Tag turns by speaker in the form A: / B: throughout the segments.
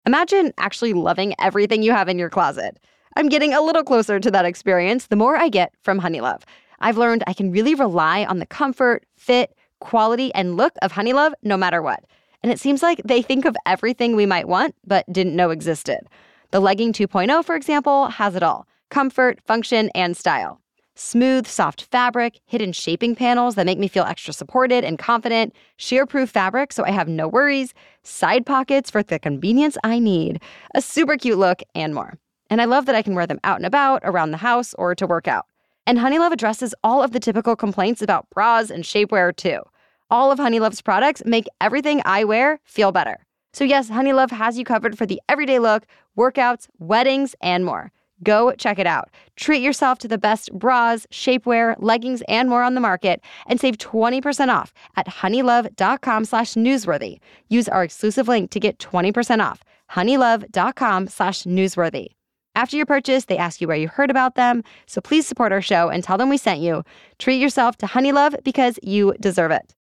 A: Imagine actually loving everything you have in your closet. I'm getting a little closer to that experience the more I get from Honeylove. I've learned I can really rely on the comfort, fit, quality, and look of Honeylove no matter what. And it seems like they think of everything we might want but didn't know existed. The Legging 2.0, for example, has it all: comfort, function, and style. Smooth, soft fabric, hidden shaping panels that make me feel extra supported and confident, shear-proof fabric so I have no worries, side pockets for the convenience I need, a super cute look, and more. And I love that I can wear them out and about, around the house, or to work out. And Honeylove addresses all of the typical complaints about bras and shapewear, too. All of Honeylove's products make everything I wear feel better. So yes, Honeylove has you covered for the everyday look, workouts, weddings, and more. Go check it out. Treat yourself to the best bras, shapewear, leggings, and more on the market, and save 20% off at honeylove.com/newsworthy. Use our exclusive link to get 20% off. honeylove.com/newsworthy. After your purchase, they ask you where you heard about them, so please support our show and tell them we sent you. Treat yourself to Honeylove because you deserve it.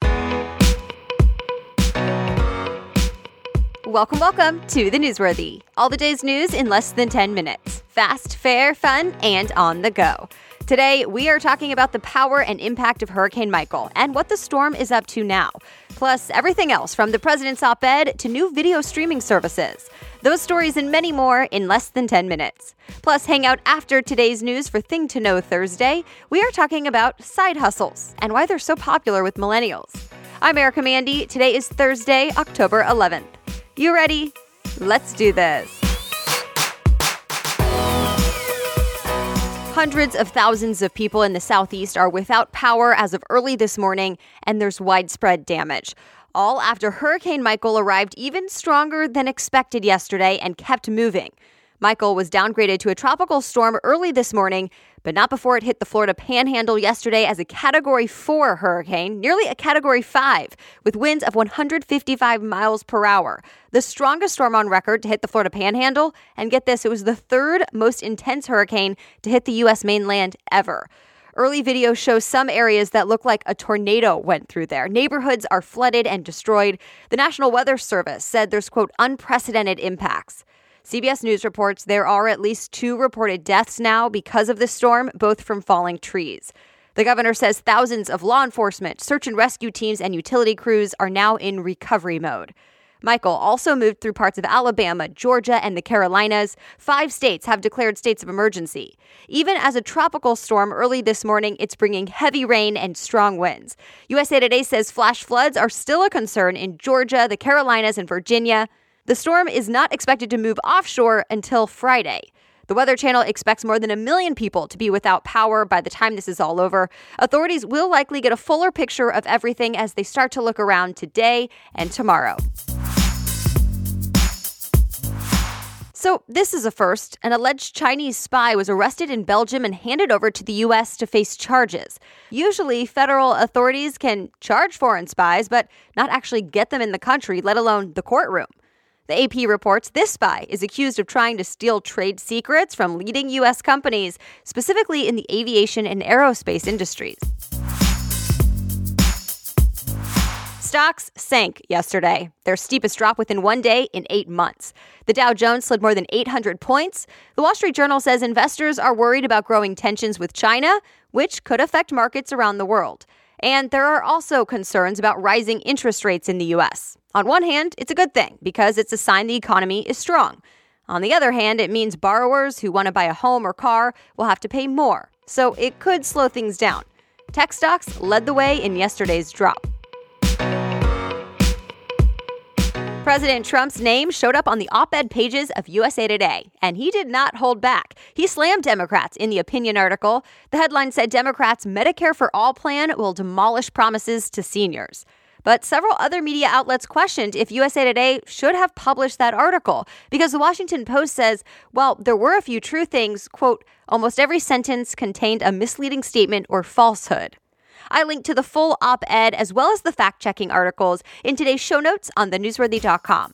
A: Welcome to the Newsworthy. All the day's news in less than 10 minutes. Fast, fair, fun, and on the go. Today, we are talking about the power and impact of Hurricane Michael and what the storm is up to now. Plus, everything else from the president's op-ed to new video streaming services. Those stories and many more in less than 10 minutes. Plus, hang out after today's news for Thing to Know Thursday. We are talking about side hustles and why they're so popular with millennials. I'm Erica Mandy. Today is Thursday, October 11th. You ready? Let's do this. Hundreds of thousands of people in the Southeast are without power as of early this morning, and there's widespread damage. All after Hurricane Michael arrived even stronger than expected yesterday and kept moving. Michael was downgraded to a tropical storm early this morning, but not before it hit the Florida Panhandle yesterday as a Category 4 hurricane, nearly a Category 5, with winds of 155 miles per hour. The strongest storm on record to hit the Florida Panhandle, and get this, it was the third most intense hurricane to hit the U.S. mainland ever. Early video shows some areas that look like a tornado went through there. Neighborhoods are flooded and destroyed. The National Weather Service said there's, quote, unprecedented impacts. CBS News reports there are at least 2 reported deaths now because of the storm, both from falling trees. The governor says thousands of law enforcement, search and rescue teams, and utility crews are now in recovery mode. Michael also moved through parts of Alabama, Georgia, and the Carolinas. 5 states have declared states of emergency. Even as a tropical storm early this morning, it's bringing heavy rain and strong winds. USA Today says flash floods are still a concern in Georgia, the Carolinas, and Virginia. The storm is not expected to move offshore until Friday. The Weather Channel expects more than 1 million people to be without power by the time this is all over. Authorities will likely get a fuller picture of everything as they start to look around today and tomorrow. So this is a first. An alleged Chinese spy was arrested in Belgium and handed over to the U.S. to face charges. Usually, federal authorities can charge foreign spies, but not actually get them in the country, let alone the courtroom. The AP reports this spy is accused of trying to steal trade secrets from leading U.S. companies, specifically in the aviation and aerospace industries. Stocks sank yesterday, their steepest drop within one day in 8 months. The Dow Jones slid more than 800 points. The Wall Street Journal says investors are worried about growing tensions with China, which could affect markets around the world. And there are also concerns about rising interest rates in the U.S. On one hand, it's a good thing because it's a sign the economy is strong. On the other hand, it means borrowers who want to buy a home or car will have to pay more. So it could slow things down. Tech stocks led the way in yesterday's drop. President Trump's name showed up on the op-ed pages of USA Today, and he did not hold back. He slammed Democrats in the opinion article. The headline said Democrats' Medicare for All plan will demolish promises to seniors. But several other media outlets questioned if USA Today should have published that article because the Washington Post says, while there were a few true things, quote, almost every sentence contained a misleading statement or falsehood. I linked to the full op-ed as well as the fact-checking articles in today's show notes on thenewsworthy.com.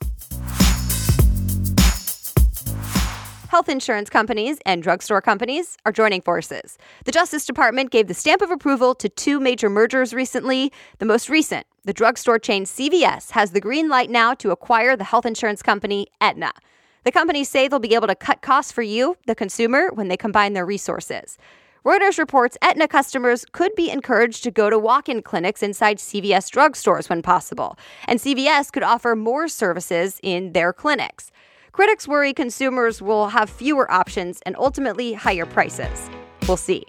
A: Health insurance companies and drugstore companies are joining forces. The Justice Department gave the stamp of approval to 2 major mergers recently. The most recent, The drugstore chain CVS has the green light now to acquire the health insurance company Aetna. The companies say they'll be able to cut costs for you, the consumer, when they combine their resources. Reuters reports Aetna customers could be encouraged to go to walk-in clinics inside CVS drugstores when possible, and CVS could offer more services in their clinics. Critics worry consumers will have fewer options and ultimately higher prices. We'll see.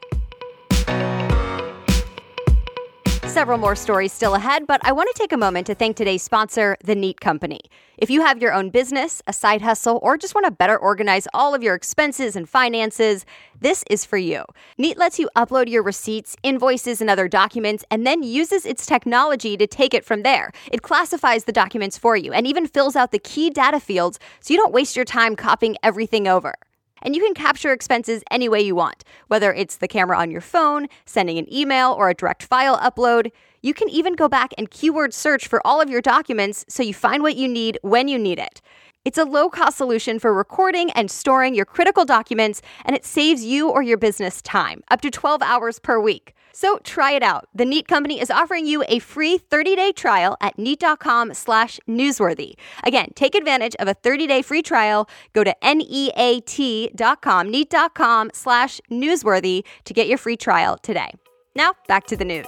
A: Several more stories still ahead, but I want to take a moment to thank today's sponsor, The Neat Company. If you have your own business, a side hustle, or just want to better organize all of your expenses and finances, this is for you. Neat lets you upload your receipts, invoices, and other documents, and then uses its technology to take it from there. It classifies the documents for you and even fills out the key data fields so you don't waste your time copying everything over. And you can capture expenses any way you want, whether it's the camera on your phone, sending an email, or a direct file upload. You can even go back and keyword search for all of your documents so you find what you need when you need it. It's a low-cost solution for recording and storing your critical documents, and it saves you or your business time, up to 12 hours per week. So try it out. The Neat Company is offering you a free 30-day trial at neat.com/newsworthy. Again, take advantage of a 30-day free trial. Go to neat.com, neat.com/newsworthy to get your free trial today. Now, back to the news.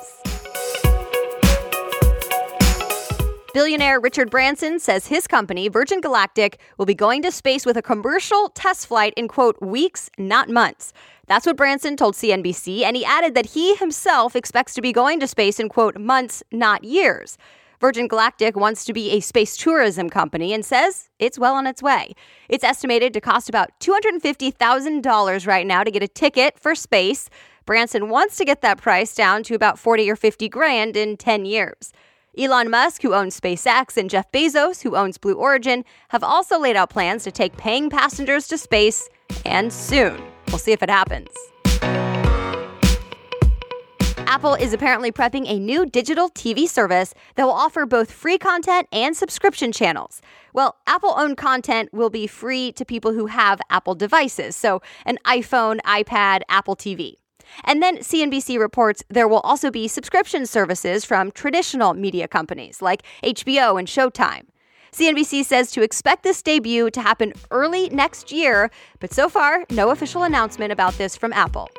A: Billionaire Richard Branson says his company, Virgin Galactic, will be going to space with a commercial test flight in, quote, weeks, not months. That's what Branson told CNBC, and he added that he himself expects to be going to space in, quote, months, not years. Virgin Galactic wants to be a space tourism company and says it's well on its way. It's estimated to cost about $250,000 right now to get a ticket for space. Branson wants to get that price down to about $40 or $50,000 in 10 years. Elon Musk, who owns SpaceX, and Jeff Bezos, who owns Blue Origin, have also laid out plans to take paying passengers to space, and soon. We'll see if it happens. Apple is apparently prepping a new digital TV service that will offer both free content and subscription channels. Well, Apple-owned content will be free to people who have Apple devices, so an iPhone, iPad, Apple TV. And then CNBC reports there will also be subscription services from traditional media companies like HBO and Showtime. CNBC says to expect this debut to happen early next year, but so far, no official announcement about this from Apple.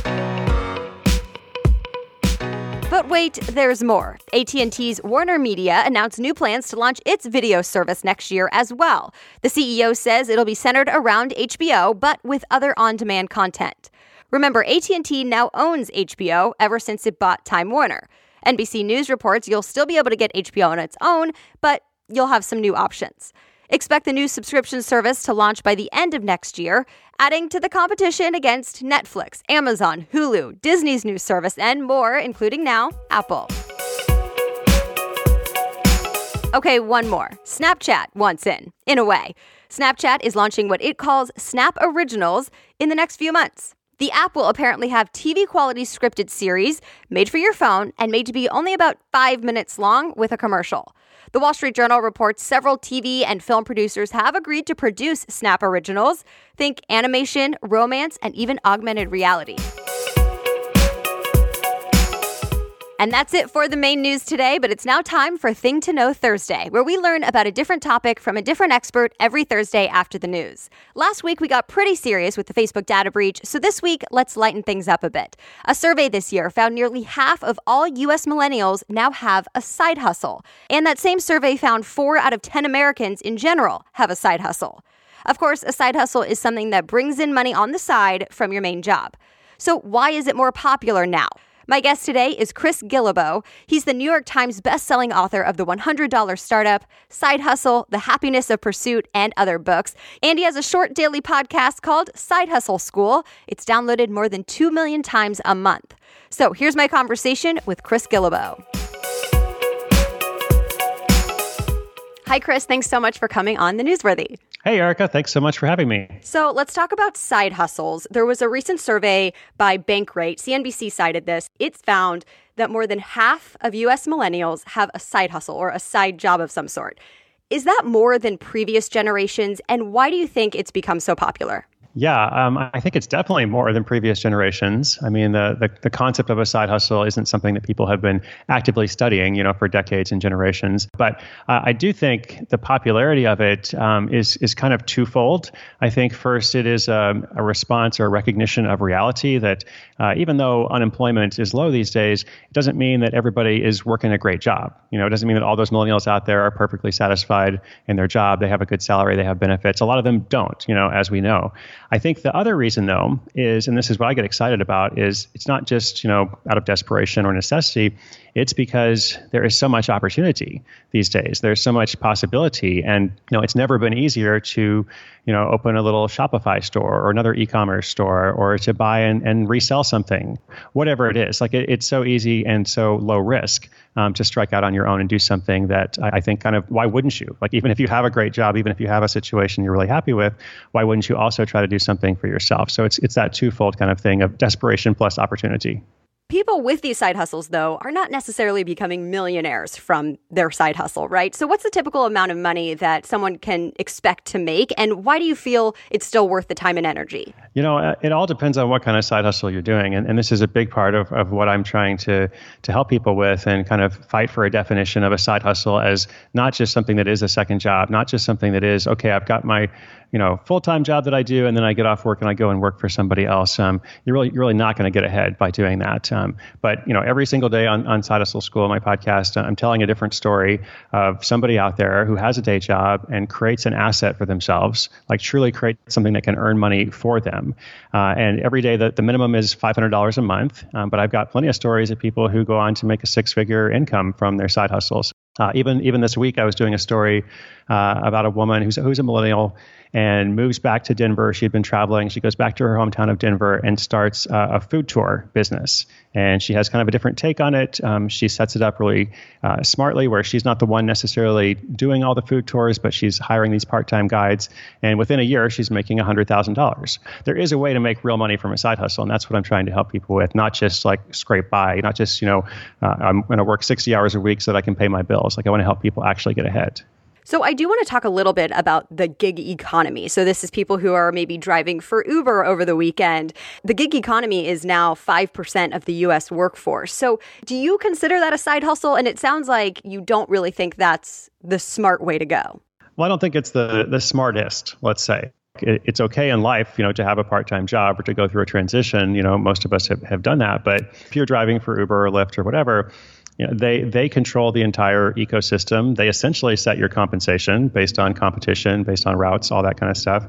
A: But wait, there's more. AT&T's Warner Media announced new plans to launch its video service next year as well. The CEO says it'll be centered around HBO, but with other on-demand content. Remember, AT&T now owns HBO ever since it bought Time Warner. NBC News reports you'll still be able to get HBO on its own, but you'll have some new options. Expect the new subscription service to launch by the end of next year, adding to the competition against Netflix, Amazon, Hulu, Disney's new service, and more, including now Apple. Okay, one more. Snapchat wants in a way. Snapchat is launching what it calls Snap Originals in the next few months. The app will apparently have TV-quality scripted series made for your phone and made to be only about 5 minutes long with a commercial. The Wall Street Journal reports several TV and film producers have agreed to produce Snap Originals. Think animation, romance, and even augmented reality. And that's it for the main news today, but it's now time for Thing to Know Thursday, where we learn about a different topic from a different expert every Thursday after the news. Last week, we got pretty serious with the Facebook data breach, so this week, let's lighten things up a bit. A survey this year found nearly half of all U.S. millennials now have a side hustle. And that same survey found 4 out of 10 Americans in general have a side hustle. Of course, a side hustle is something that brings in money on the side from your main job. So why is it more popular now? My guest today is Chris Guillebeau. He's the New York Times bestselling author of The $100 Startup, Side Hustle, The Happiness of Pursuit, and other books. And he has a short daily podcast called Side Hustle School. It's downloaded more than 2 million times a month. So here's my conversation with Chris Guillebeau. Hi, Chris. Thanks so much for coming on The Newsworthy.
B: Hey, Erica. Thanks so much for having me.
A: So let's talk about side hustles. There was a recent survey by Bankrate. CNBC cited this. It found that more than half of U.S. millennials have a side hustle or a side job of some sort. Is that more than previous generations? And why do you think it's become so popular?
B: Yeah, I think it's definitely more than previous generations. I mean, the concept of a side hustle isn't something that people have been actively studying, for decades and generations. But I do think the popularity of it is kind of twofold. I think first it is a response or a recognition of reality that even though unemployment is low these days, it doesn't mean that everybody is working a great job. It doesn't mean that all those millennials out there are perfectly satisfied in their job. They have a good salary, they have benefits. A lot of them don't, as we know. I think the other reason, though, is, and this is what I get excited about, is it's not just, out of desperation or necessity. It's because there is so much opportunity these days. There's so much possibility. And, it's never been easier to, open a little Shopify store or another e-commerce store or to buy and resell something, whatever it is. Like it's so easy and so low risk to strike out on your own and do something that I think kind of, why wouldn't you? Like, even if you have a great job, even if you have a situation you're really happy with, why wouldn't you also try to do something for yourself? So it's that twofold kind of thing of desperation plus opportunity.
A: People with these side hustles, though, are not necessarily becoming millionaires from their side hustle, right? So what's the typical amount of money that someone can expect to make? And why do you feel it's still worth the time and energy?
B: It all depends on what kind of side hustle you're doing. And this is a big part of what I'm trying to help people with and kind of fight for a definition of a side hustle as not just something that is a second job, not just something that is, okay, I've got my full-time job that I do, and then I get off work and I go and work for somebody else. You're really not going to get ahead by doing that. But every single day on Side Hustle School, my podcast, I'm telling a different story of somebody out there who has a day job and creates an asset for themselves, like truly create something that can earn money for them. And every day the minimum is $500 a month. But I've got plenty of stories of people who go on to make a six-figure income from their side hustles. Even this week, I was doing a story about a woman who's a millennial and moves back to Denver. She had been traveling. She goes back to her hometown of Denver and starts a food tour business. And she has kind of a different take on it. She sets it up really smartly, where she's not the one necessarily doing all the food tours, but she's hiring these part-time guides. And within a year, she's making $100,000. There is a way to make real money from a side hustle, and that's what I'm trying to help people with. Not just like scrape by, not just I'm going to work 60 hours a week so that I can pay my bills. Like, I want to help people actually get ahead.
A: So I do want to talk a little bit about the gig economy. So this is people who are maybe driving for Uber over the weekend. The gig economy is now 5% of the U.S. workforce. So do you consider that a side hustle? And it sounds like you don't really think that's the smart way to go.
B: Well, I don't think it's the smartest, let's say. It's okay in life, to have a part-time job or to go through a transition. Most of us have done that. But if you're driving for Uber or Lyft or whatever, they control the entire ecosystem. They essentially set your compensation based on competition, based on routes, all that kind of stuff.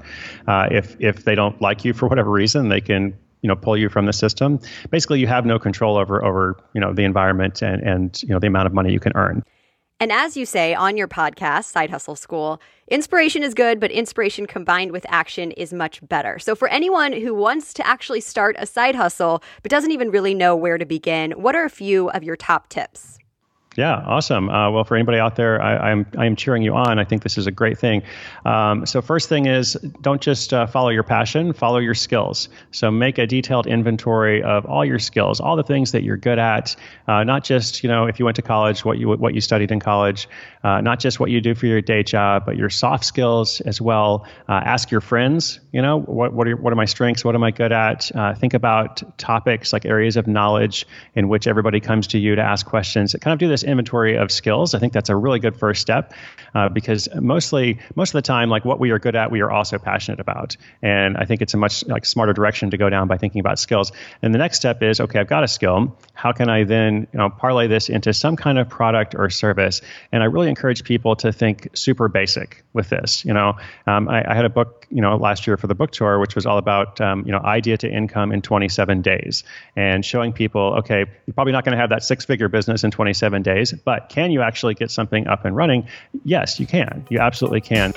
B: If they don't like you for whatever reason, they can pull you from the system. Basically, you have no control over the environment and the amount of money you can earn.
A: And as you say on your podcast, Side Hustle School, inspiration is good, but inspiration combined with action is much better. So for anyone who wants to actually start a side hustle, but doesn't even really know where to begin, what are a few of your top tips?
B: Yeah, awesome. Well, for anybody out there, I am cheering you on. I think this is a great thing. So first thing is, don't just follow your passion, follow your skills. So make a detailed inventory of all your skills, all the things that you're good at, not just, if you went to college, what you studied in college, not just what you do for your day job, but your soft skills as well. Ask your friends, what are my strengths? What am I good at? Think about topics like areas of knowledge in which everybody comes to you to ask questions. Kind of do this inventory of skills. I think that's a really good first step because most of the time, like what we are good at, we are also passionate about. And I think it's a much smarter direction to go down by thinking about skills. And the next step is, okay, I've got a skill. How can I then parlay this into some kind of product or service? And I really encourage people to think super basic with this. I had a book, last year for the book tour, which was all about, idea to income in 27 days and showing people, okay, you're probably not going to have that six-figure business in 27 days. But can you actually get something up and running? Yes, you can. You absolutely can.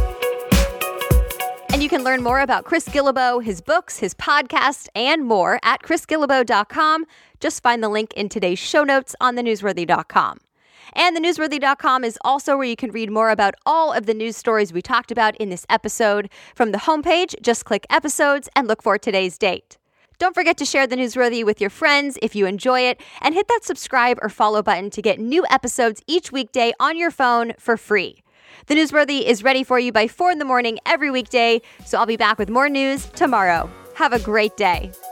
A: And you can learn more about Chris Guillebeau, his books, his podcast, and more at chrisguillebeau.com. Just find the link in today's show notes on thenewsworthy.com. And thenewsworthy.com is also where you can read more about all of the news stories we talked about in this episode. From the homepage, just click episodes and look for today's date. Don't forget to share The Newsworthy with your friends if you enjoy it, and hit that subscribe or follow button to get new episodes each weekday on your phone for free. The Newsworthy is ready for you by 4 in the morning every weekday, so I'll be back with more news tomorrow. Have a great day.